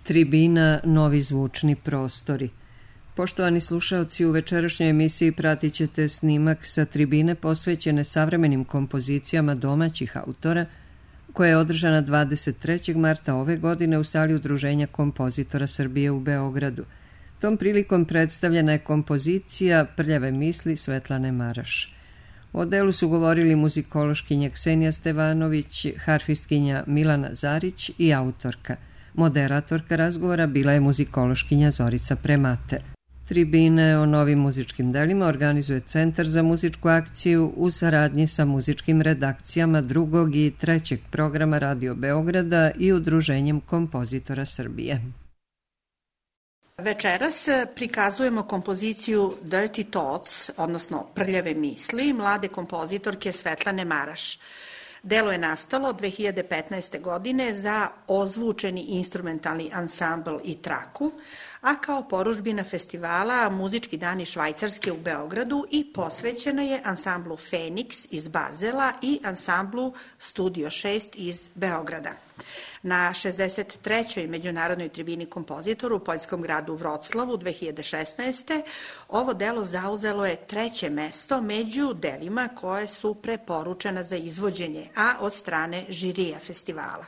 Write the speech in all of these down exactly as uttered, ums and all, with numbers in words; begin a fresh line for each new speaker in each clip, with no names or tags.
Tribina, novi zvučni prostori. Poštovani slušaoci, u večerašnjoj emisiji pratit ćete snimak sa tribine posvećene savremenim kompozicijama domaćih autora, koja je održana dvadeset trećeg marta ove godine u sali Udruženja kompozitora Srbije u Beogradu. Tom prilikom predstavljena je kompozicija Prljave misli Svetlane Maraš. O delu su govorili muzikološkinja Ksenija Stevanović, harfistkinja Milana Zarić i autorka. Moderatorka razgovora bila je muzikološkinja Zorica Premate. Tribine o novim muzičkim delima organizuje Centar za muzičku akciju u saradnji sa muzičkim redakcijama drugog i trećeg programa Radio Beograda i Udruženjem kompozitora Srbije.
Večeras prikazujemo kompoziciju Dirty Thoughts, odnosno Prljave misli, mlade kompozitorke Svetlane Maraš. Delo je nastalo dve hiljade petnaeste. godine za ozvučeni instrumentalni ansambl i traku, a kao porudžbina festivala Muzički dani Švajcarske u Beogradu i posvećena je ansamblu Feniks iz Bazela i ansamblu Studio šest iz Beograda. Na šezdeset trećoj međunarodnoj tribini kompozitora u poljskom gradu Vroclavu dve hiljade šesnaeste. ovo delo zauzelo je treće mesto među delima koje su preporučena za izvođenje, a od strane žirija festivala.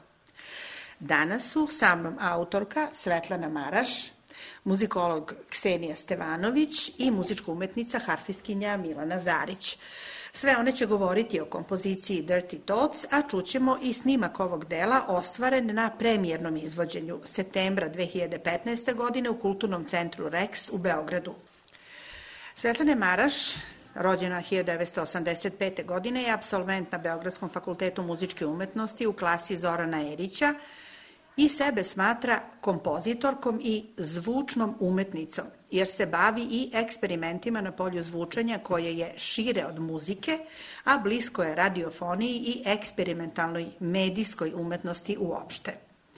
Danas su sa mnom autorka Svetlana Maraš, muzikolog Ksenija Stevanović i muzička umetnica harfistkinja Milana Zarić. Sve one će govoriti o kompoziciji Dirty Thoughts, a čućemo i snimak ovog dela ostvaren na premijernom izvođenju septembra dve hiljade petnaeste. godine u Kulturnom centru Rex u Beogradu. Svetlana Maraš, rođena hiljadu devetsto osamdeset pete. godine, je apsolvent na Beogradskom fakultetu muzičke umetnosti u klasi Zorana Erića i sebe smatra kompozitorkom i zvučnom umetnicom, jer se bavi i eksperimentima na polju zvučanja koje je šire od muzike, a blisko je radiofoniji i eksperimentalnoj medijskoj umetnosti uopšte.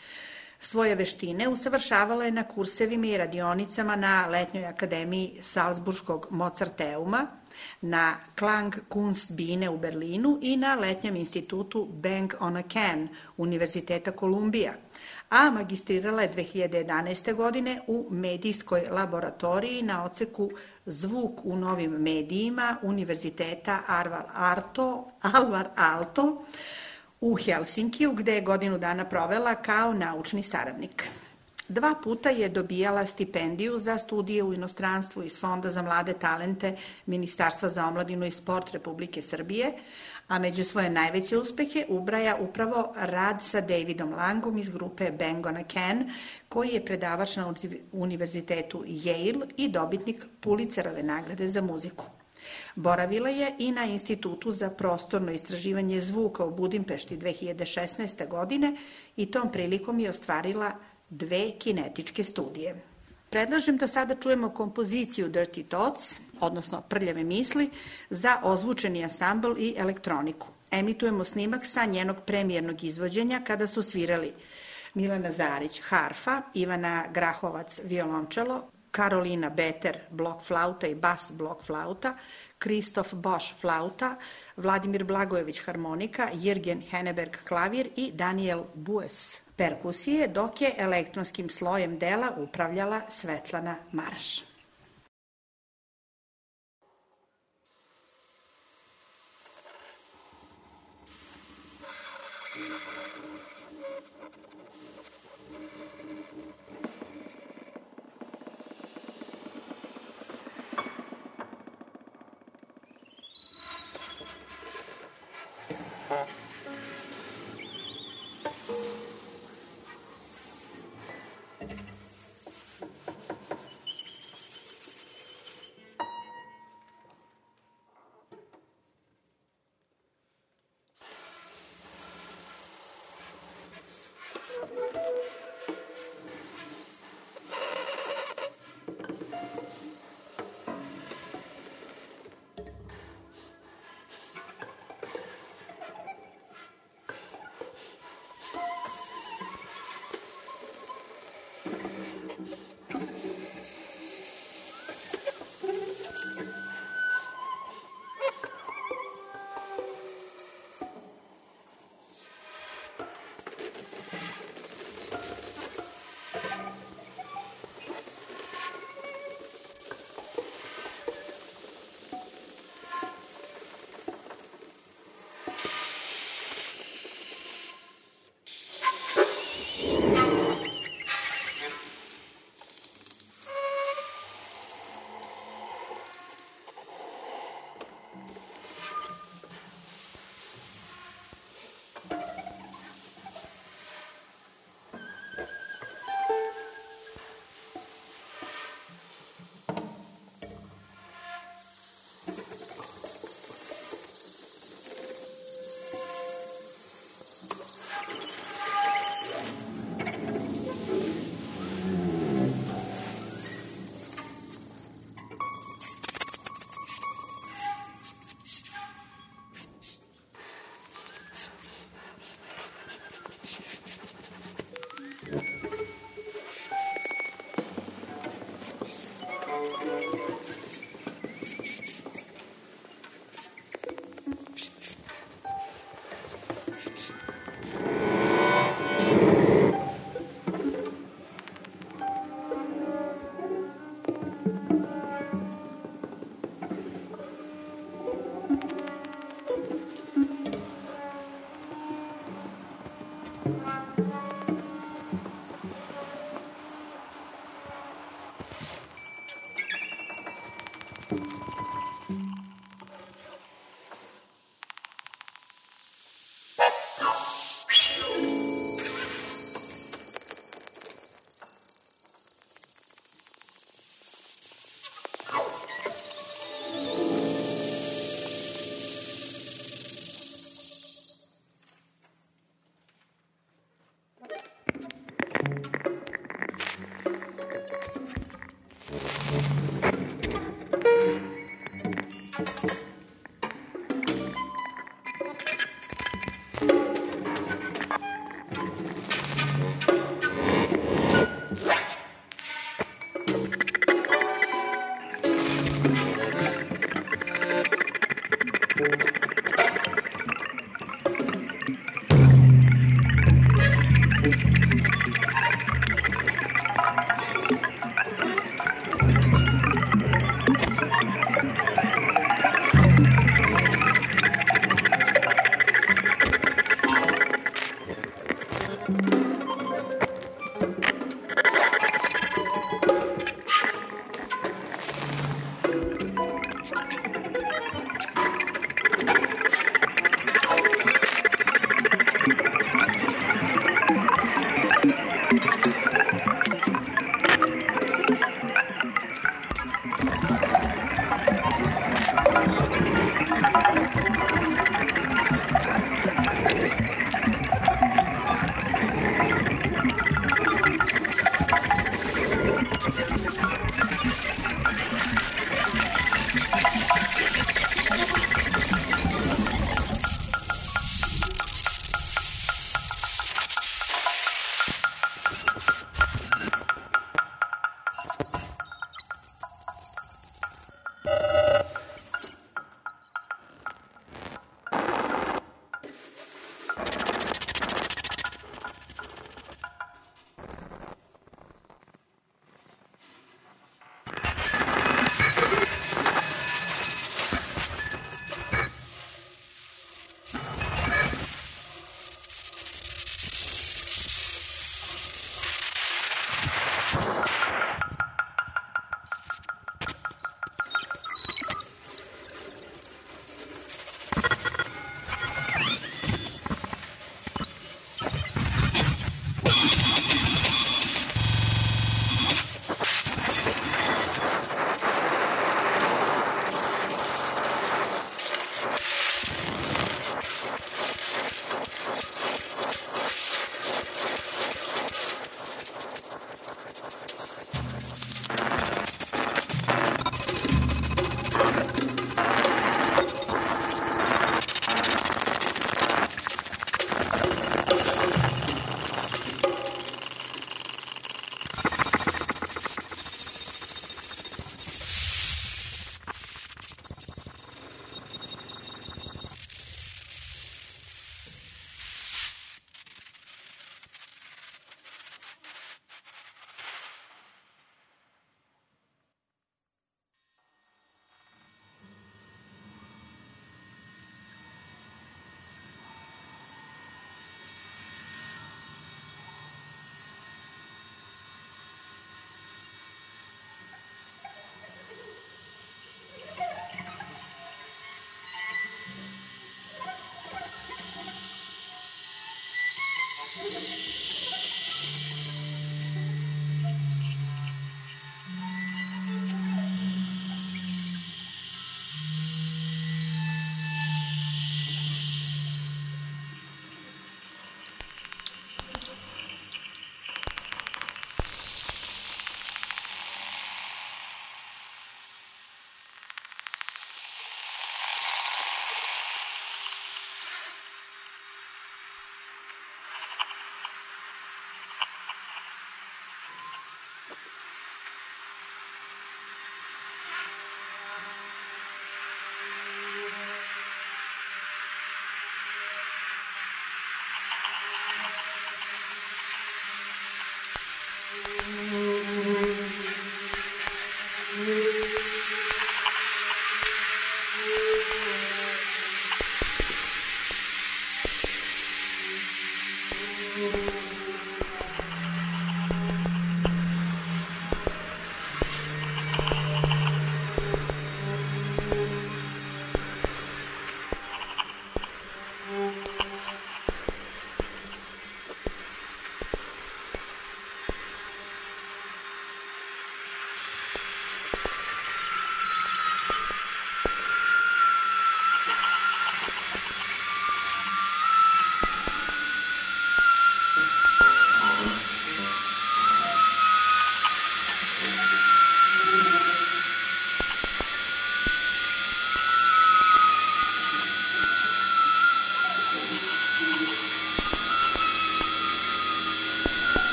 Svoje veštine usavršavala je na kursevima i radionicama na Letnjoj akademiji Salzburškog Mozarteuma, na Klang Kunstbine u Berlinu i na Letnjem institutu Bang on a Can Univerziteta Kolumbija, a magistrirala je dve hiljade jedanaeste. godine u medijskoj laboratoriji na odseku Zvuk u novim medijima Univerziteta Alvar Aalto, Alvar Aalto u Helsinkiju, gde je godinu dana provela kao naučni saradnik. Dva puta je dobijala stipendiju za studije u inostranstvu iz Fonda za mlade talente Ministarstva za omladinu i sport Republike Srbije, a među svoje najveće uspehe ubraja upravo rad sa Davidom Langom iz grupe Bang on a Can, koji je predavač na Univerzitetu Yale i dobitnik Pulitzerove nagrade za muziku. Boravila je i na Institutu za prostorno istraživanje zvuka u Budimpešti dve hiljade šesnaeste. godine i tom prilikom je ostvarila dve kinetičke studije. Predlažem da sada čujemo kompoziciju Dirty Thoughts, odnosno Prljave misli, za ozvučeni ansambl i elektroniku. Emitujemo snimak sa njenog premijernog izvođenja kada su svirali Milana Zarić harfa, Ivana Grahovac violončelo, Karolina Beter blok flauta i bas blok flauta, Kristof Boš flauta, Vladimir Blagojević harmonika, Jirgen Henneberg klavir i Daniel Bues perkusije, dok je elektronskim slojem dela upravljala Svetlana Maraš.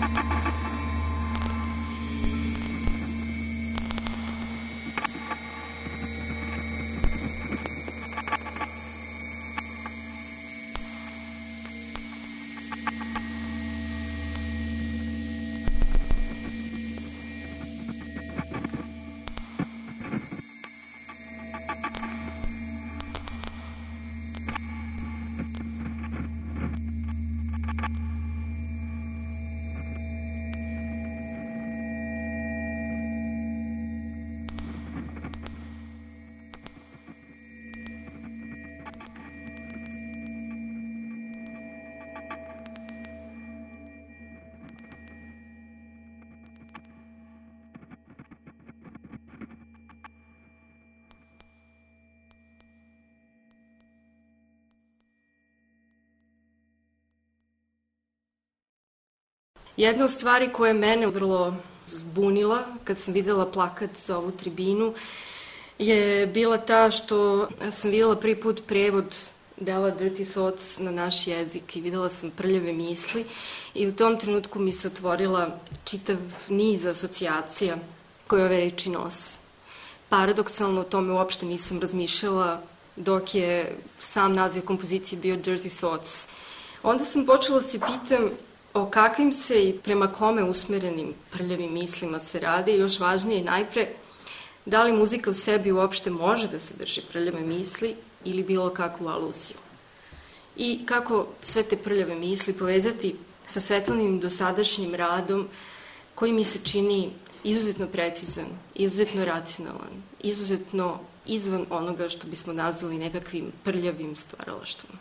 Jedna od stvari koja je mene vrlo zbunila kad sam videla plakat za ovu tribinu je bila ta što sam videla prvi put prevod dela Dirty Thoughts na naš jezik i videla sam Prljave misli i u tom trenutku mi se otvorila čitav niz asocijacija koje ove reči nose. Paradoksalno o tome uopšte nisam razmišljala dok je sam naziv kompozicije bio Dirty Thoughts. Onda sam počela da se pitam o kakvim se i prema kome usmerenim prljavim mislima se radi i još važnije i najpre, da li muzika u sebi uopšte može da sadrži prljave misli ili bilo kakvu aluziju. I kako sve te prljave misli povezati sa Svetlanim dosadašnjim radom koji mi se čini izuzetno precizan, izuzetno racionalan, izuzetno izvan onoga što bismo nazvali nekakvim prljavim stvaralaštvom.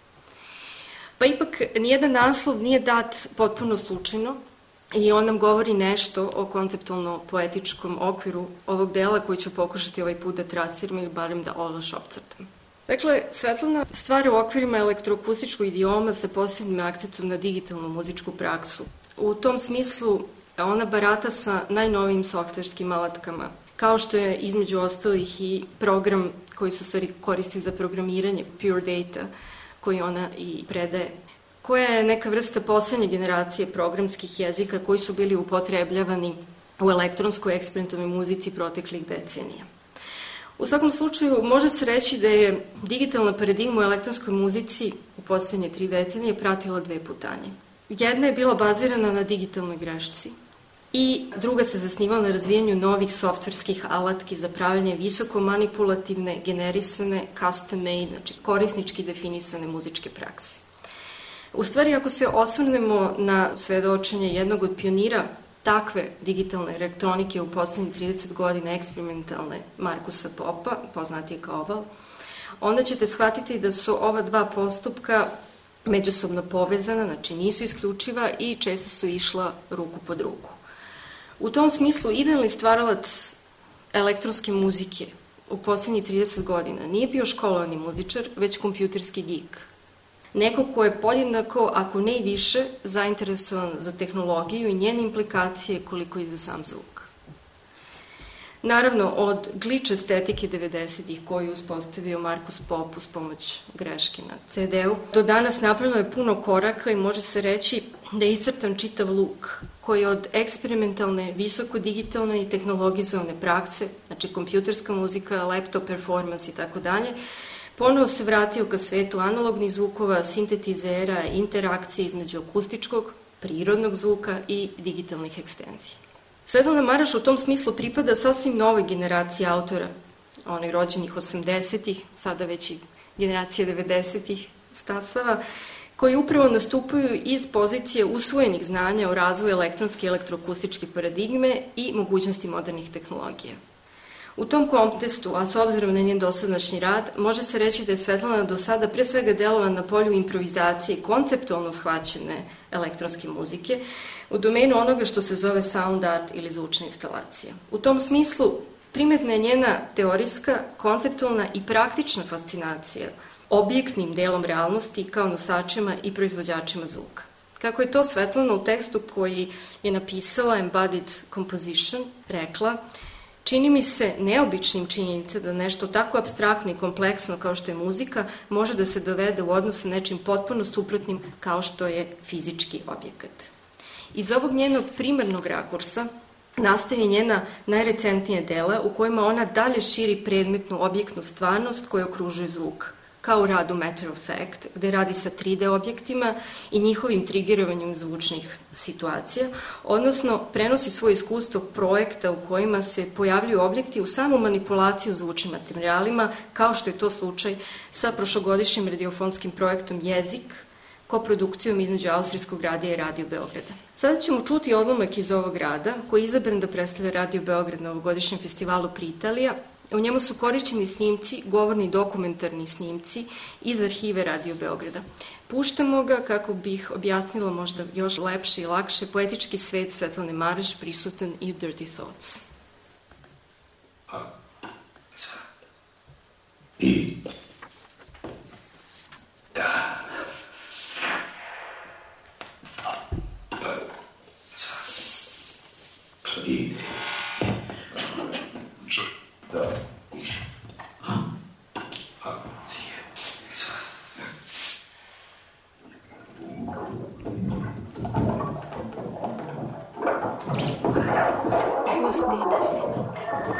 Pa ipak, nijedan naslov nije dat potpuno slučajno i on nam govori nešto o konceptualno-poetičkom okviru ovog dela koji ću pokušati ovaj put da trasiram ili barem da olaš opcrtam. Dakle, Svetlana stvara u okvirima elektroakustičkog idioma sa posebnim akcentom na digitalnu muzičku praksu. U tom smislu ona barata sa najnovijim softverskim alatkama, kao što je između ostalih i program koji su se koristi za programiranje Pure Data, koji ona i predaje, koja je neka vrsta poslednje generacije programskih jezika koji su bili upotrebljavani u elektronskoj eksperimentalnoj muzici proteklih decenija. U svakom slučaju, može se reći da je digitalna paradigma u elektronskoj muzici u poslednje tri decenije pratila dve putanje. Jedna je bila bazirana na digitalnoj grešci i druga se zasnivala na razvijanju novih softverskih alatki za pravljanje visoko manipulativne, generisane, custom made, znači korisnički definisane muzičke prakse. U stvari, ako se osvrnemo na svedočenje jednog od pionira takve digitalne elektronike u poslednjih trideset godina eksperimentalne Markusa Popa, poznatije kao Oval, onda ćete shvatiti da su ova dva postupka međusobno povezana, znači nisu isključiva i često su išla ruku pod ruku. U tom smislu, idealni stvaralac elektronske muzike u poslednjih trideset godina nije bio školovani muzičar, već kompjuterski geek. Neko ko je podjednako, ako ne i više, zainteresovan za tehnologiju i njene implikacije koliko i za sam zvuk. Naravno, od glitch estetike devedesetih koju je uspostavio Markus Pop uz pomoć greške na ce de u, do danas napravljeno je puno koraka i može se reći da je iscrtan čitav luk koji od eksperimentalne, visoko digitalne i tehnologizovane prakse, znači kompjuterska muzika, laptop performance i tako dalje, ponovo se vratio ka svetu analognih zvukova, sintetizera, interakcije između akustičkog, prirodnog zvuka i digitalnih ekstenzija. Svetlana Maraš u tom smislu pripada sasvim novoj generaciji autora, onoj rođenih osamdesetih, sada već i generacije devedesetih stasava, koji upravo nastupaju iz pozicije usvojenih znanja o razvoju elektronske i elektroakustičke paradigme i mogućnosti modernih tehnologija. U tom kontekstu, a s obzirom na njen dosadašnji rad, može se reći da je Svetlana do sada pre svega delovala na polju improvizacije i konceptualno shvaćene elektronske muzike u domenu onoga što se zove sound art ili zvučna instalacija. U tom smislu, primetna je njena teorijska, konceptualna i praktična fascinacija objektnim delom realnosti kao nosačima i proizvođačima zvuka. Kako je to Svetlana u tekstu koji je napisala Embodied Composition rekla, čini mi se neobičnim činjenica da nešto tako apstraktno i kompleksno kao što je muzika može da se dovede u odnos sa nečim potpuno suprotnim kao što je fizički objekat. Iz ovog njenog primarnog rakursa nastaje njena najrecentnija dela u kojima ona dalje širi predmetnu objektnu stvarnost koja okružuje zvuk, kao u radu Matter of Fact, gde radi sa tri D objektima i njihovim triggerovanjem zvučnih situacija, odnosno prenosi svoje iskustvo projekta u kojima se pojavljuju objekti u samu manipulaciju zvučnim materijalima, kao što je to slučaj sa prošlogodišnjim radiofonskim projektom Jezik, koprodukcijom između Austrijskog radija i Radio Beograda. Sada ćemo čuti odlomak iz ovog rada, koji je izabran da predstavlja Radio Beograd na ovogodišnjem festivalu Pritalija. U njemu su korišćeni snimci, govorni i dokumentarni snimci iz arhive Radio Beograda. Puštamo ga kako bih objasnila možda još lepše i lakše poetički svet Svetlane Maraš prisutan i u Dirty Thoughts.
I da i č da uč a a cije ca
Ovo snima, snima.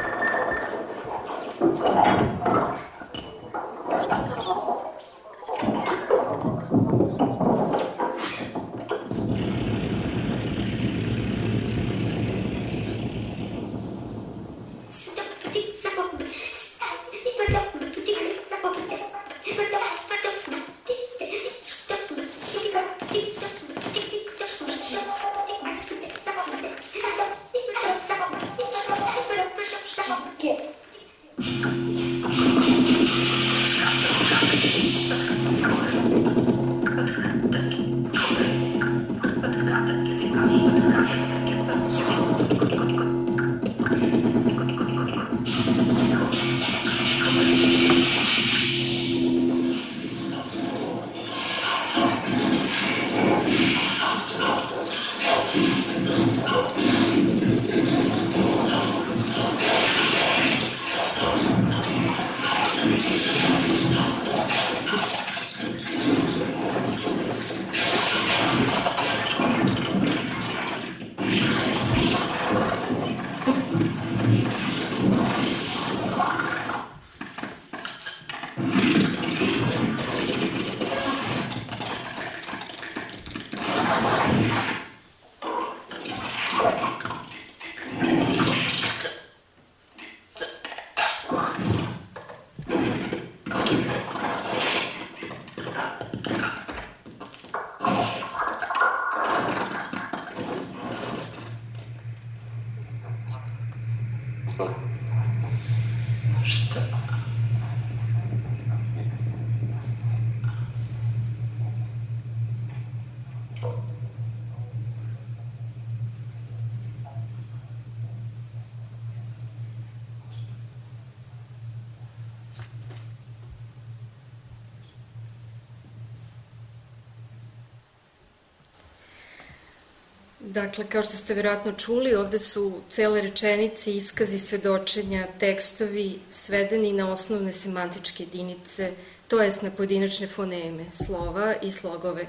Dakle, kao što ste verovatno čuli, ovde su cele rečenice, iskazi, svedočenja, tekstovi svedeni na osnovne semantičke jedinice, to jest na pojedinačne foneme, slova i slogove.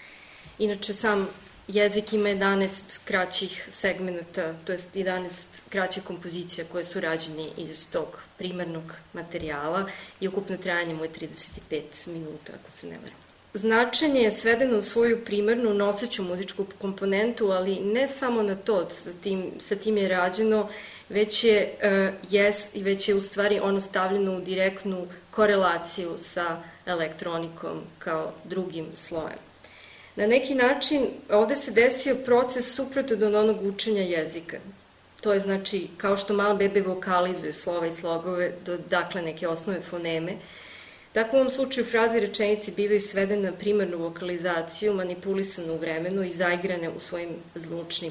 Inače, sam jezik ima jedanaest kraćih segmenta, to jest jedanaest kraćih kompozicija koje su rađene iz tog primarnog materijala i ukupno trajanje mu je trideset pet minuta, ako se ne varam. Značenje je svedeno u svoju primarnu noseću muzičku komponentu, ali ne samo na to, sa tim, sa tim je rađeno, već je, uh, jes, već je u stvari ono stavljeno u direktnu korelaciju sa elektronikom kao drugim slojem. Na neki način ovde se desio proces suprotan od onog učenja jezika. To je znači kao što male bebe vokalizuju slova i slogove, do, dakle neke osnove foneme, tako u ovom slučaju fraze i rečenici bivaju svedene na primarnu vokalizaciju, manipulisanu u vremenu i zaigrane u svojim zvučnim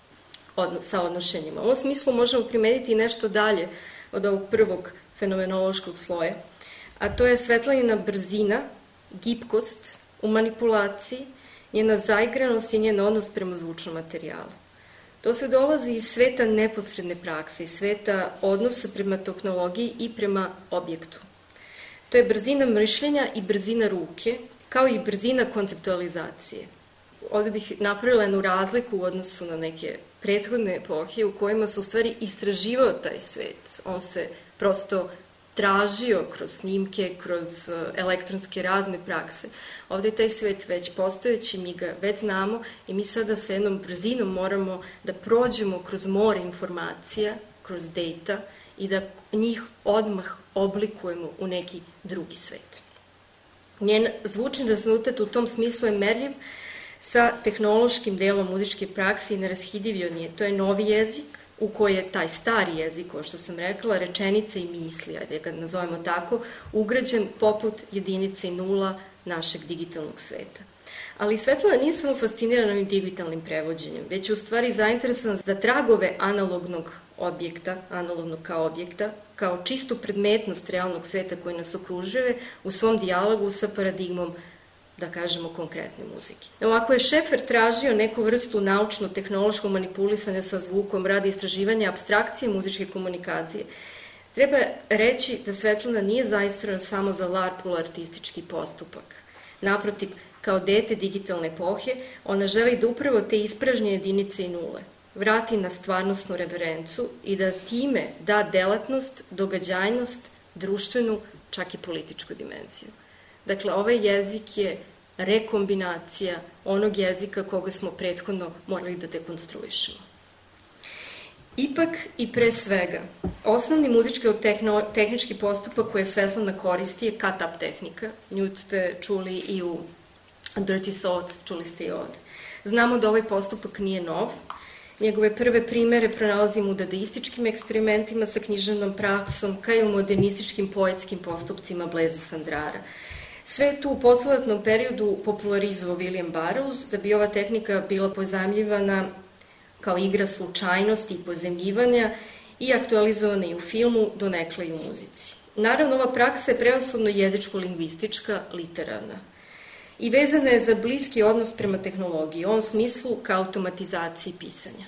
odno, saodnošenjima. U ovom smislu možemo primeniti nešto dalje od ovog prvog fenomenološkog sloja, a to je Svetlanina brzina, gipkost u manipulaciji, njena zaigranost i njen odnos prema zvučnom materijalu. To se dolazi iz sveta neposredne prakse, iz sveta odnosa prema tehnologiji i prema objektu. To je brzina mišljenja i brzina ruke, kao i brzina konceptualizacije. ovde bih napravila jednu razliku u odnosu na neke prethodne epohe u kojima se u stvari istraživao taj svet. On se prosto tražio kroz snimke, kroz elektronske razne prakse. Ovde je taj svet već postojeći, mi ga već znamo i mi sada sa jednom brzinom moramo da prođemo kroz more informacija, kroz data i da njih odmah oblikujemo u neki drugi svet. Njen zvučni rezultat u tom smislu je merljiv sa tehnološkim delom muzičke prakse i neraskidiv od nje. To je novi jezik u koji je taj stari jezik, kao što sam rekla, rečenice i misli, ajde ga nazovemo tako, ugrađen poput jedinice i nula našeg digitalnog sveta. Ali Svetlana nije samo fascinirana ovim digitalnim prevođenjem, već je u stvari zainteresovana za tragove analognog objekta, analognog kao objekta, kao čistu predmetnost realnog sveta koji nas okružuje u svom dijalogu sa paradigmom, da kažemo, konkretne muzike. Ovako je Šefer tražio neku vrstu naučno-tehnološkog manipulisanja sa zvukom radi istraživanja apstrakcije muzičke komunikacije. Treba reći da Svetlana nije zainteresovana samo za larpul artistički postupak. Naprotiv, kao dete digitalne epohe, ona želi da upravo te ispražnje jedinice i nule vrati na stvarnostnu referencu i da time da delatnost, događajnost, društvenu, čak i političku dimenziju. Dakle, ovaj jezik je rekombinacija onog jezika koga smo prethodno morali da dekonstruišemo. Ipak i pre svega, osnovni muzičko-tehnički postupak koje Svetlana koristi je cut-up tehnika. Nju ste čuli i u Dirty Thoughts, čuli ste i ovde. Znamo da ovaj postupak nije nov. Njegove prve primere pronalazimo u dadaističkim eksperimentima sa književnom praksom, kao i u modernističkim poetskim postupcima Blaise Sandrara. Sve je tu u posledatnom periodu popularizovao William Burroughs, da bi ova tehnika bila pozajmljivana kao igra slučajnosti i pozajmljivanja i aktualizovana i u filmu, donekle i u muzici. Naravno, ova praksa je prevashodno jezičko-lingvistička, literarna i vezana je za bliski odnos prema tehnologiji, u ovom smislu ka automatizaciji pisanja.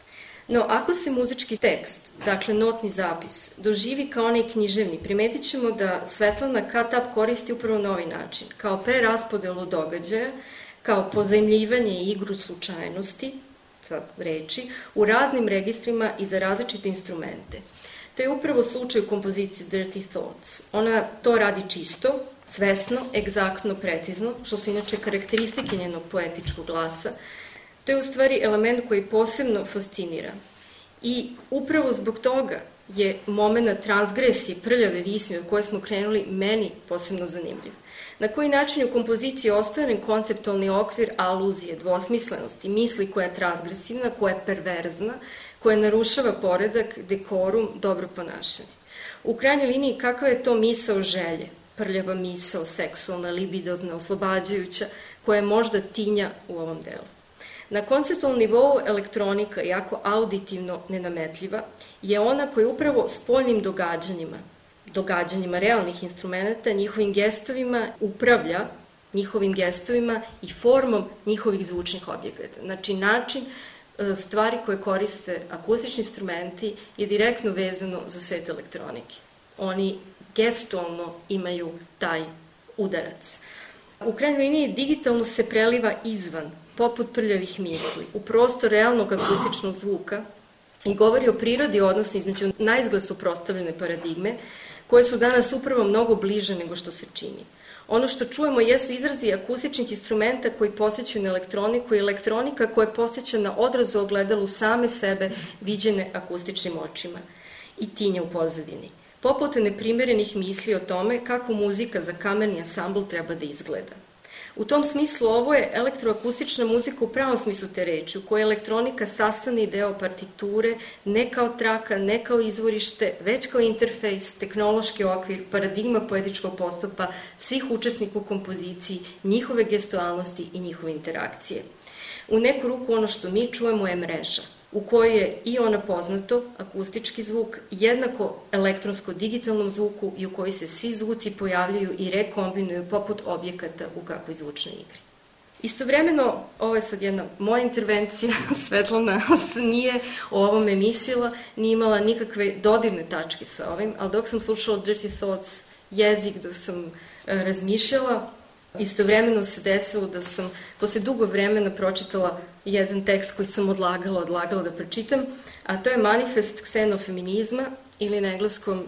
No, ako se muzički tekst, dakle notni zapis, doživi kao onaj književni, primetit ćemo da Svetlana cut-up koristi upravo na ovaj način, kao preraspodelu događaja, kao pozajmljivanje i igru slučajnosti, sad reči, u raznim registrima i za različite instrumente. To je upravo slučaj u kompoziciji Dirty Thoughts. Ona to radi čisto, svesno, egzaktno, precizno, što su inače karakteristike njenog poetičkog glasa. To je u stvari element koji posebno fascinira. I upravo zbog toga je moment transgresije, prljave visme o kojoj smo krenuli meni posebno zanimljiv. Na koji način je u kompoziciji ostvaren konceptualni okvir aluzije, dvosmislenosti, misli koja je transgresivna, koja je perverzna, koja narušava poredak, dekorum, dobro ponašanje. U krajnjoj liniji kakva je to misao želje, prljava misao, seksualna, libidozna, oslobađajuća, koja je možda tinja u ovom delu. Na konceptualnom nivou elektronika, jako auditivno nenametljiva, je ona koja upravo spoljnim događanjima, događanjima realnih instrumenta, njihovim gestovima upravlja, njihovim gestovima i formom njihovih zvučnih objekata. Znači, način stvari koje koriste akustični instrumenti je direktno vezano za svet elektronike. Oni gestualno imaju taj udarac. U krajnjoj liniji digitalno se preliva izvan, poput prljavih misli, u prostor realnog akustičnog zvuka i govori o prirodi odnosa između naizgled suprotstavljene paradigme, koje su danas upravo mnogo bliže nego što se čini. Ono što čujemo jesu izrazi akustičnih instrumenta koji posjećaju na elektroniku i elektronika koja je posjećana odrazu ogledalu same sebe viđene akustičnim očima i tinja u pozadini. Poput neprimerenih misli o tome kako muzika za kamerni ansambl treba da izgleda. U tom smislu ovo je elektroakustična muzika u pravom smislu te reči, u kojoj je elektronika sastavni deo partiture, ne kao traka, ne kao izvorište, već kao interfejs, tehnološki okvir, paradigma poetičkog postupa svih učesnika u kompoziciji, njihove gestualnosti i njihove interakcije. U neku ruku ono što mi čujemo je mreža, u kojoj je i ona poznato, akustički zvuk, jednako elektronsko-digitalnom zvuku i u kojoj se svi zvuci pojavljaju i rekombinuju poput objekata u kakvoj zvučnoj igri. Istovremeno, ovo je sad jedna moja intervencija, Svetlana nije o ovome mislila, nije imala nikakve dodirne tačke sa ovim, ali dok sam slušala Dirty Thoughts, jezik, dok sam razmišljala, Istovremeno se desilo da sam posle dugo vremena pročitala jedan tekst koji sam odlagala, odlagala da pročitam, a to je Manifest ksenofeminizma ili na engleskom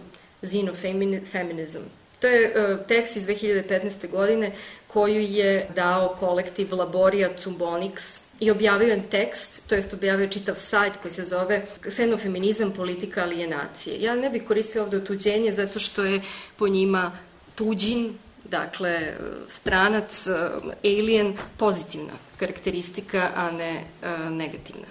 Xenofeminism. To je uh, tekst iz dve hiljade petnaeste. godine koju je dao kolektiv Laboria Cumbonix i objavio je tekst, to jest objavio čitav sajt koji se zove Ksenofeminizam, politika alijenacije. Ja ne bih koristila ovde otuđenje zato što je po njima tuđin, dakle stranac, alien, pozitivna karakteristika, a ne uh, negativna.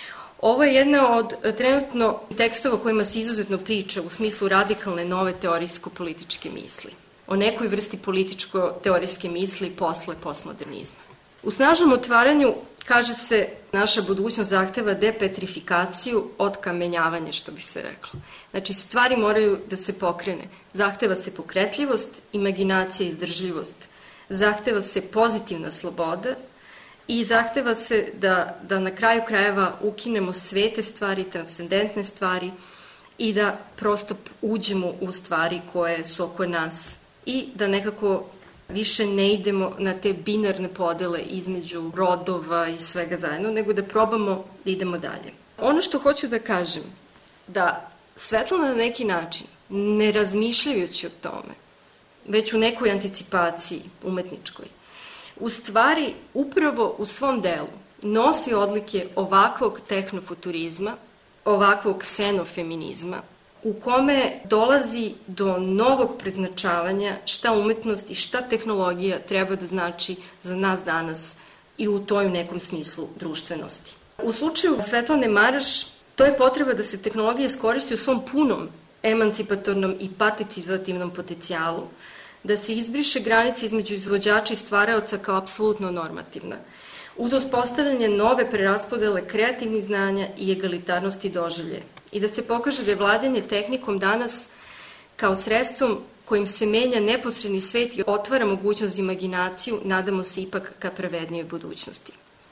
Ovo je jedna od trenutno tekstova kojima se izuzetno priča u smislu radikalne nove teorijsko-političke misli, o nekoj vrsti političko-teorijske misli posle postmodernizma. U snažnom otvaranju, kaže se, naša budućnost zahteva depetrifikaciju, otkamenjavanje, što bi se reklo. Znači, stvari moraju da se pokrene. Zahteva se pokretljivost, imaginacija i izdržljivost. Zahteva se pozitivna sloboda, i zahteva se da, da na kraju krajeva ukinemo svete stvari, transcendentne stvari i da prosto uđemo u stvari koje su oko nas i da nekako više ne idemo na te binarne podele između rodova i svega zajedno, nego da probamo da idemo dalje. Ono što hoću da kažem, da Svetlana na neki način, ne razmišljajući o tome, već u nekoj anticipaciji umetničkoj, u stvari, upravo u svom delu, nosi odlike ovakvog tehnofuturizma, ovakvog ksenofeminizma, u kome dolazi do novog predznačavanja šta umetnost i šta tehnologija treba da znači za nas danas i u toj nekom smislu društvenosti. U slučaju Svetlane Maraš, to je potreba da se tehnologija iskoristi u svom punom emancipatornom i participativnom potencijalu, da se izbriše granica između izvođača i stvaraoca kao apsolutno normativna, uz uspostavljanje nove preraspodele kreativnih znanja i egalitarnosti doživlje, i da se pokaže da je vladanje tehnikom danas kao sredstvom kojim se menja neposredni svet i otvara mogućnost za imaginaciju, nadamo se ipak ka pravednijoj budućnosti.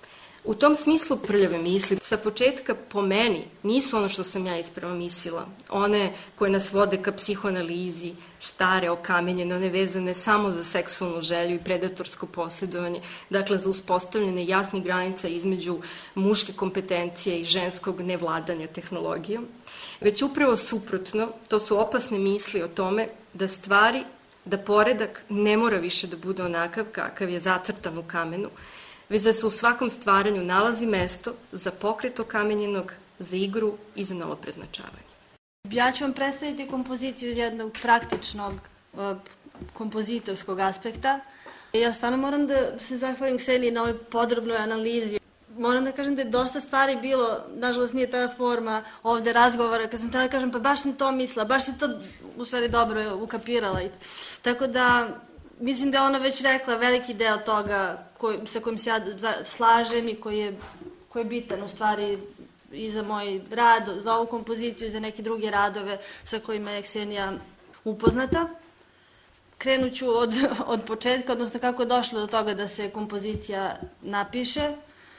U tom smislu prljave misli, sa početka po meni, nisu ono što sam ja ispravo mislila, one koje nas vode ka psihoanalizi, stare, okamenjene, one vezane samo za seksualnu želju i predatorsko posjedovanje, dakle za uspostavljene jasnih granica između muške kompetencije i ženskog nevladanja tehnologijom, već upravo suprotno, to su opasne misli o tome da stvari, da poredak ne mora više da bude onakav kakav je zacrtan u kamenu, već da se u svakom stvaranju nalazi mesto za pokret okamenjenog, za igru i za novo preznačavanje.
Ja ću vam predstaviti kompoziciju iz jednog praktičnog uh, kompozitorskog aspekta. Ja stvarno moram da se zahvalim Kseniji na ovoj podrobnoj analizi. Moram da kažem da je dosta stvari bilo, nažalost nije ta forma ovde razgovora, kad sam tada kažem pa baš sam to mislila, baš si to u stvari dobro ukapirala. Tako da mislim da je ona već rekla veliki deo toga koj, sa kojim se ja slažem i koji je, koji je bitan u stvari i za moj rad, za ovu kompoziciju i za neke druge radove sa kojima je Ksenija upoznata. Krenut ću od, od početka, odnosno kako je došlo do toga da se kompozicija napiše.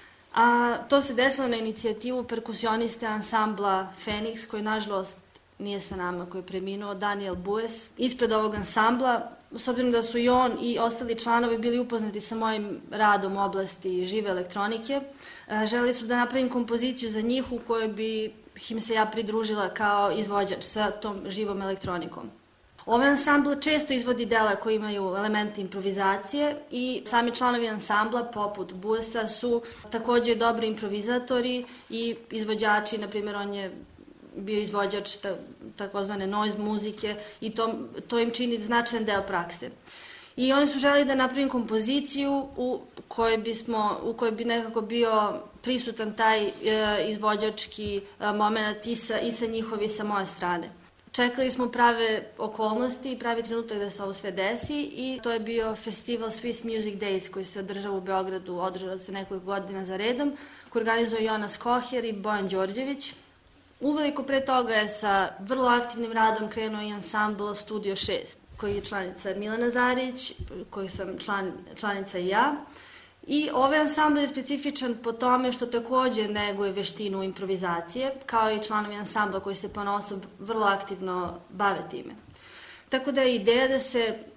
A to se desilo na inicijativu perkusioniste ansambla Feniks, koji nažalost nije sa nama, koji je preminuo, Daniel Bues. Ispred ovog ansambla, s obzirom da su i on i ostali članovi bili upoznati sa mojim radom u oblasti žive elektronike, želeli su da napravim kompoziciju za njih u kojoj bi im se ja pridružila kao izvođač sa tom živom elektronikom. Ovaj ansambl često izvodi dela koji imaju elemente improvizacije i sami članovi ansambla, poput Buesa, su takođe dobri improvizatori i izvođači, na primjer on je bio izvođač ta, takozvane noise muzike i to, to im čini značajan deo prakse. I oni su želeli da napravim kompoziciju u kojoj, bismo, u kojoj bi nekako bio prisutan taj e, izvođački e, moment i sa, i sa njihove i sa moje strane. Čekali smo prave okolnosti i pravi trenutak da se ovo sve desi i to je bio festival Swiss Music Days koji se održava u Beogradu, održava se nekoliko godina za redom, koji organizuje Jonas Koher i Bojan Đorđević. Uveliko pre toga je sa vrlo aktivnim radom krenuo i ansambl Studio šest, koji je članica Milana Zarić, koji sam član, članica i ja. I ovaj ansambl je specifičan po tome što takođe neguje veštinu improvizacije, kao i članovi ansambla koji se ponosom vrlo aktivno bave time. Tako da je ideja da se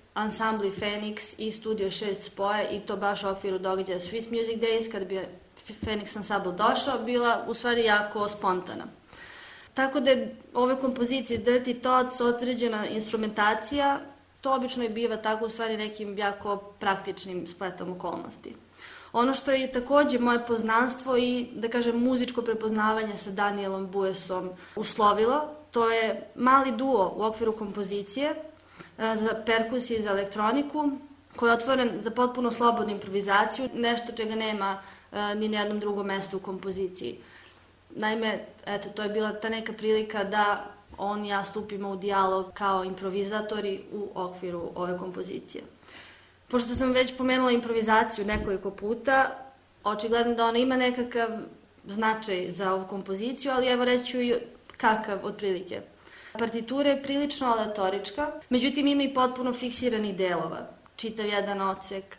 ansambli Phoenix i Studio šest spoje i to baš u okviru događaja Swiss Music Days, kad bi Phoenix ansambl došao, bila u stvari jako spontana. Tako da je ove kompozicije Dirty Thoughts, određena instrumentacija, to obično i biva tako u stvari nekim jako praktičnim spletom okolnosti. Ono što je takođe moje poznanstvo i, da kažem, muzičko prepoznavanje sa Danielom Buesom uslovilo, to je mali duo u okviru kompozicije za perkusiju i za elektroniku, koji je otvoren za potpuno slobodnu improvizaciju, nešto čega nema ni na jednom drugom mestu u kompoziciji. Naime, eto, to je bila ta neka prilika da on i ja stupimo u dijalog kao improvizatori u okviru ove kompozicije. Pošto sam već pomenula improvizaciju nekoliko puta, očigledno da ona ima nekakav značaj za ovu kompoziciju, ali evo reću i kakav otprilike. Partitura je prilično aleatorička, međutim ima i potpuno fiksiranih delova, čitav jedan odsek.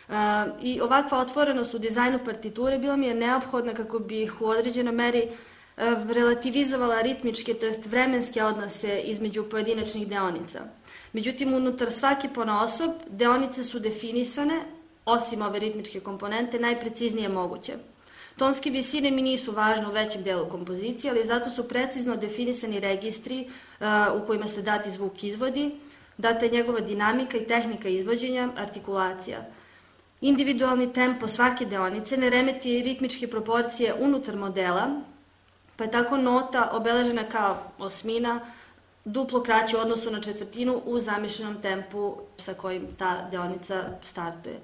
I ovakva otvorenost u dizajnu partiture bila mi je neophodna kako bi ih u određenoj meri relativizovala ritmičke, to jest vremenske odnose između pojedinačnih deonica. Međutim, unutar svake ponaosob deonice su definisane, osim ove ritmičke komponente, najpreciznije moguće. Tonske visine mi nisu važne u većem delu kompozicije, ali zato su precizno definisani registri u kojima se dati zvuk izvodi, data je njegova dinamika i tehnika izvođenja, artikulacija. Individualni tempo svake deonice ne remeti ritmičke proporcije unutar modela, pa je tako nota obeležena kao osmina, duplo kraće u odnosu na četvrtinu u zamišljenom tempu sa kojim ta deonica startuje.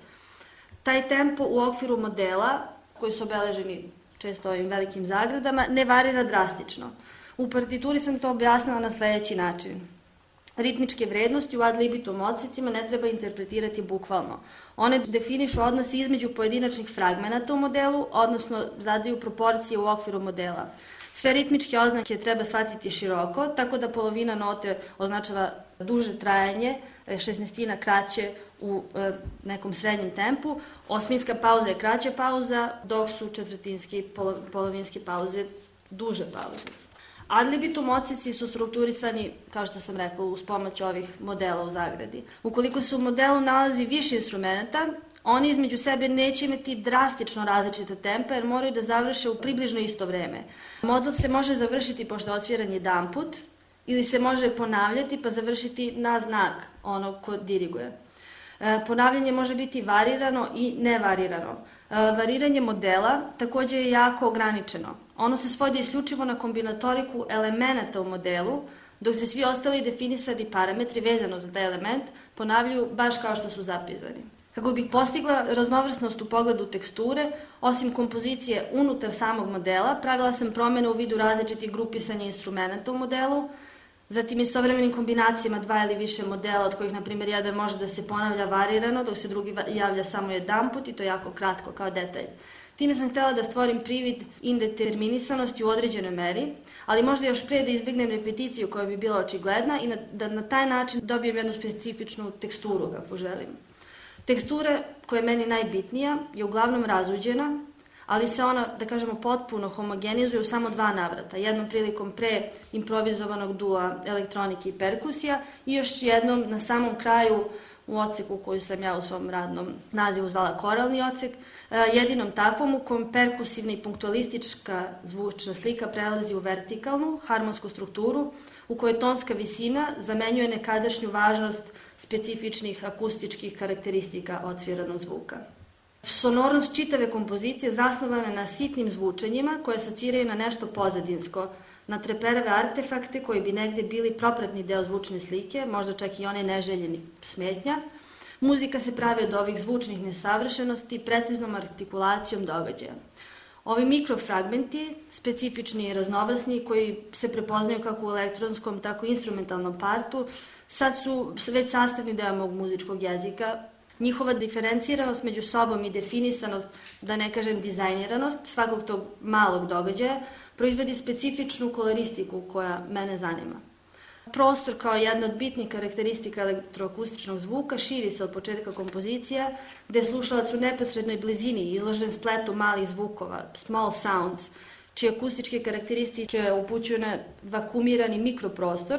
Taj tempo u okviru modela, koji su obeleženi često ovim velikim zagradama, ne varira drastično. U partituri sam to objasnila na sledeći način. Ritmičke vrednosti u ad libitum odsecima ne treba interpretirati bukvalno. One definišu odnos između pojedinačnih fragmenata u modelu, odnosno zadaju proporcije u okviru modela. Sve ritmičke oznake treba shvatiti široko, tako da polovina note označava duže trajanje, šesnestina kraće u nekom srednjem tempu, osminska pauza je kraća pauza, dok su četvrtinski, polovinske pauze duže pauze. Ad libitum odseci su strukturisani, kao što sam rekla, uz pomoć ovih modela u zagradi. Ukoliko se u modelu nalazi više instrumenta, oni između sebe neće imati drastično različite tempe, jer moraju da završe u približno isto vreme. Model se može završiti pošto je odsviran jedan put, ili se može ponavljati pa završiti na znak onog ko diriguje. Ponavljanje može biti varirano i nevarirano. Variranje modela takođe je jako ograničeno. Ono se svodi isključivo na kombinatoriku elemenata u modelu, dok se svi ostali definisani parametri vezano za taj element ponavljaju baš kao što su zapisani. Kako bih postigla raznovrsnost u pogledu teksture, osim kompozicije unutar samog modela, pravila sam promene u vidu različitih grupisanja instrumenta u modelu, zatim istovremenim kombinacijama dva ili više modela, od kojih, na primjer, jedan može da se ponavlja varirano, dok se drugi javlja samo jedan put i to jako kratko kao detalj. Time sam htjela da stvorim privid indeterminisanosti u određenoj meri, ali možda još pre da izbjegnem repeticiju koja bi bila očigledna i da na taj način dobijem jednu specifičnu teksturu, kako želim. Tekstura koja je meni najbitnija je uglavnom razuđena, ali se ona, da kažemo, potpuno homogenizuje u samo dva navrata. Jednom prilikom pre improvizovanog dua elektronike i perkusija i još jednom na samom kraju u odseku koju sam ja u svom radnom nazivu zvala koralni odsek, jedinom takvom u kojem perkusivna i punktualistička zvučna slika prelazi u vertikalnu, harmonsku strukturu, u kojoj tonska visina zamenjuje nekadašnju važnost specifičnih akustičkih karakteristika odsviranog zvuka. Sonornost čitave kompozicije zasnovana je na sitnim zvučenjima koje asociraju na nešto pozadinsko, na treperave artefakte koji bi negde bili propratni deo zvučne slike, možda čak i one neželjeni smetnja. Muzika se pravi od ovih zvučnih nesavršenosti preciznom artikulacijom događaja. Ovi mikrofragmenti, specifični i raznovrsni, koji se prepoznaju kako u elektronskom, tako i instrumentalnom partu, sad su već sastavni deo mog muzičkog jezika. Njihova diferenciranost među sobom i definisanost, da ne kažem dizajniranost, svakog tog malog događaja, proizvodi specifičnu koloristiku koja mene zanima. Prostor kao jedna od bitnih karakteristika elektroakustičnog zvuka širi se od početka kompozicija, gde je slušalac u neposrednoj blizini izložen spletu malih zvukova, small sounds, čije akustičke karakteristike upućuju na vakumirani mikroprostor,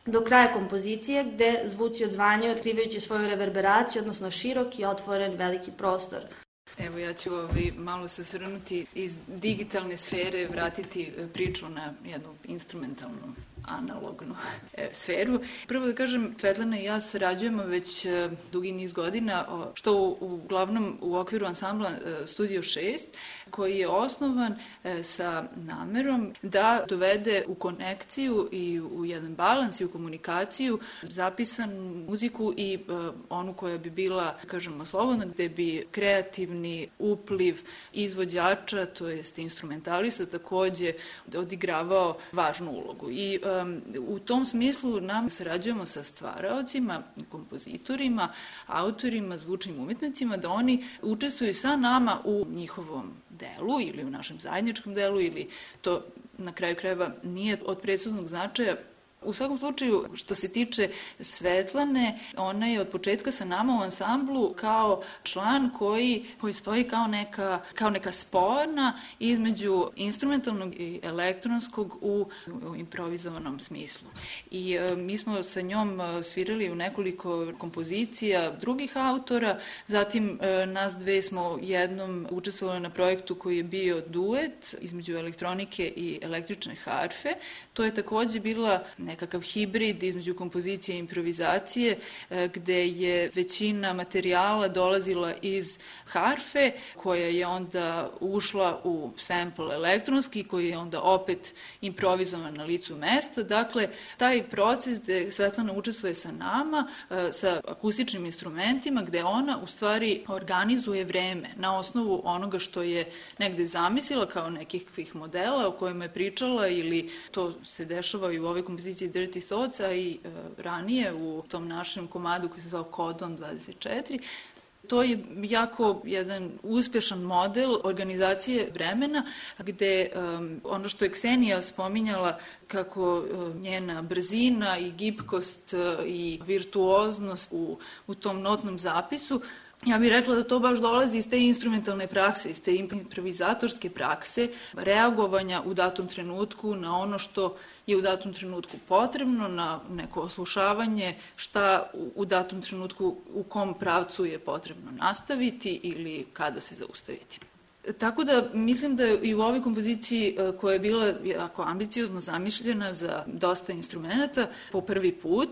do kraja kompozicije gde zvuci odzvanjaju otkrivajući svoju reverberaciju, odnosno široki, otvoren, veliki prostor.
Evo, ja ću ovaj, malo se osvrnuti iz digitalne sfere, vratiti priču na jednu instrumentalnu, analognu e, sferu. Prvo da kažem, Svetlana i ja sarađujemo već e, dugi niz godina, o, što u, uglavnom u okviru ansambla e, Studio šest, koji je osnovan e, sa namerom da dovede u konekciju i u jedan balans i u komunikaciju zapisanu muziku i e, onu koja bi bila, kažemo, slobodna, gde bi kreativni upliv izvođača, to jest instrumentalista, takođe odigravao važnu ulogu. I um, u tom smislu nam sarađujemo sa stvaraocima, kompozitorima, autorima, zvučnim umetnicima, da oni učestvuju sa nama u njihovom delu ili u našem zajedničkom delu, ili to na kraju krajeva nije od presudnog značaja. U svakom slučaju, što se tiče Svetlane, ona je od početka sa nama u ansamblu kao član koji, koji stoji kao neka, kao neka spona između instrumentalnog i elektronskog u, u improvizovanom smislu. I e, mi smo sa njom svirali u nekoliko kompozicija drugih autora, zatim e, nas dve smo jednom učestvovali na projektu koji je bio duet između elektronike i električne harfe. To je takođe bila nekakav hibrid između kompozicije i improvizacije, gde je većina materijala dolazila iz harfe, koja je onda ušla u sample elektronski, koji je onda opet improvizovan na licu mesta. Dakle, taj proces gde Svetlana učestvuje sa nama, sa akustičnim instrumentima, gde ona u stvari organizuje vreme na osnovu onoga što je negde zamislila kao nekih modela o kojima je pričala, ili to se dešava i u ovoj kompoziciji Dirty Thoughts, a i e, ranije u tom našem komadu koji se zvao Kodon dvadeset četiri. To je jako jedan uspešan model organizacije vremena, gde um, ono što je Ksenija spominjala, kako um, njena brzina i gibkost uh, i virtuoznost u, u tom notnom zapisu, ja bih rekla da to baš dolazi iz te instrumentalne prakse, iz te improvizatorske prakse, reagovanja u datom trenutku na ono što je u datom trenutku potrebno, na neko oslušavanje, šta u datom trenutku, u kom pravcu je potrebno nastaviti ili kada se zaustaviti. Tako da mislim da i u ovoj kompoziciji, koja je bila jako ambiciozno zamišljena za dosta instrumenta, po prvi put,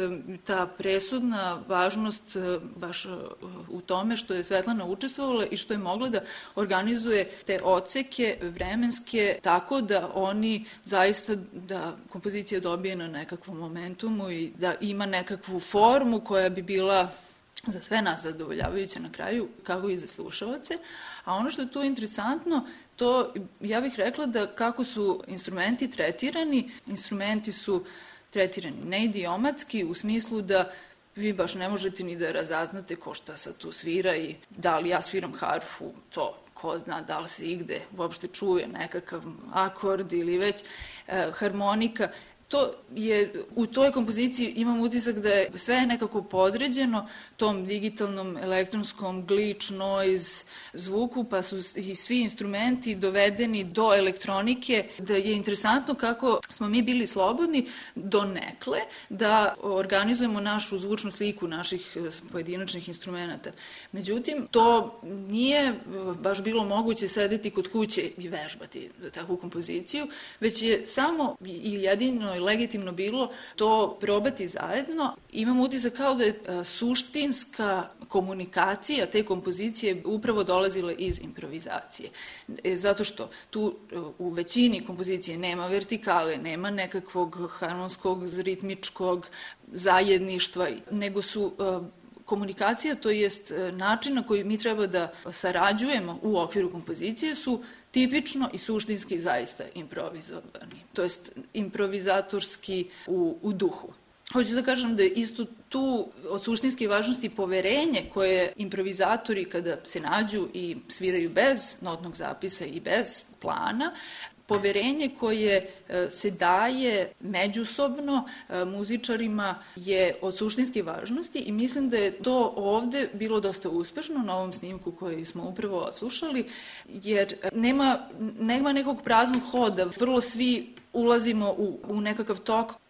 ta presudna važnost baš u tome što je Svetlana učestvovala i što je mogla da organizuje te odseke vremenske tako da oni zaista, da kompozicija dobije na nekakvom momentumu i da ima nekakvu formu koja bi bila za sve nas zadovoljavajuće na kraju, kako i za slušalce. A ono što je tu interesantno, to ja bih rekla da kako su instrumenti tretirani, instrumenti su tretirani neidiomatski, u smislu da vi baš ne možete ni da razaznate ko šta sad tu svira i da li ja sviram harfu, to ko zna da li se igde uopšte čuje nekakav akord ili već e, harmonika. To je, u toj kompoziciji imam utisak da je sve nekako podređeno tom digitalnom, elektronskom glitch, noise zvuku, pa su i svi instrumenti dovedeni do elektronike, da je interesantno kako smo mi bili slobodni donekle da organizujemo našu zvučnu sliku naših pojedinačnih instrumenta. Međutim, to nije baš bilo moguće sedeti kod kuće i vežbati takvu kompoziciju, već je samo i jedino i legitimno bilo to probati zajedno. Imam utisak kao da je suštinska komunikacija te kompozicije upravo dolazila iz improvizacije. Zato što tu u većini kompozicije nema vertikale, nema nekakvog harmonskog, ritmičkog zajedništva, nego su komunikacija, to jest način na koji mi treba da sarađujemo u okviru kompozicije, su tipično i suštinski zaista improvizovani, to jest improvizatorski u, u duhu. Hoću da kažem da je isto tu od suštinske važnosti poverenje koje improvizatori kada se nađu i sviraju bez notnog zapisa i bez plana, poverenje koje se daje međusobno muzičarima je od suštinske važnosti i mislim da je to ovde bilo dosta uspešno na ovom snimku koji smo upravo odslušali, jer nema, nema nekog praznog hoda, vrlo svi ulazimo u, u nekakav tok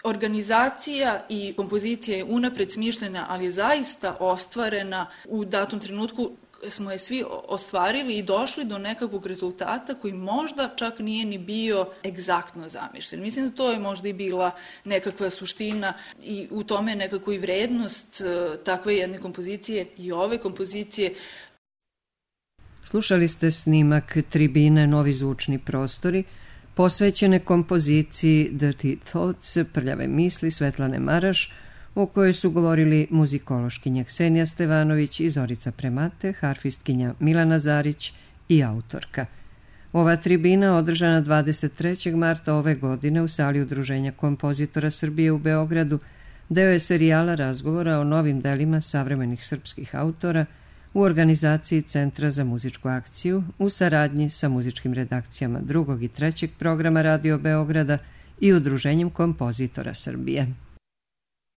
Organizacija i kompozicija je unapred smišljena, ali je zaista ostvarena u datom trenutku, smo je svi ostvarili i došli do nekakvog rezultata koji možda čak nije ni bio egzaktno zamišljen. Mislim da to je možda i bila nekakva suština i u tome je nekako i vrednost takve jedne kompozicije i ove kompozicije.
Slušali ste snimak tribine Novi zvučni prostori posvećene kompoziciji Dirty Thoughts, prljave misli Svetlane Maraš, o kojoj su govorili muzikološkinja Ksenija Stevanović i Zorica Premate, harfistkinja Milana Zarić i autorka. Ova tribina, održana dvadeset trećeg marta ove godine u sali Udruženja kompozitora Srbije u Beogradu, deo je serijala razgovora o novim delima savremenih srpskih autora u organizaciji Centra za muzičku akciju u saradnji sa muzičkim redakcijama drugog i trećeg programa Radio Beograda i Udruženjem kompozitora Srbije.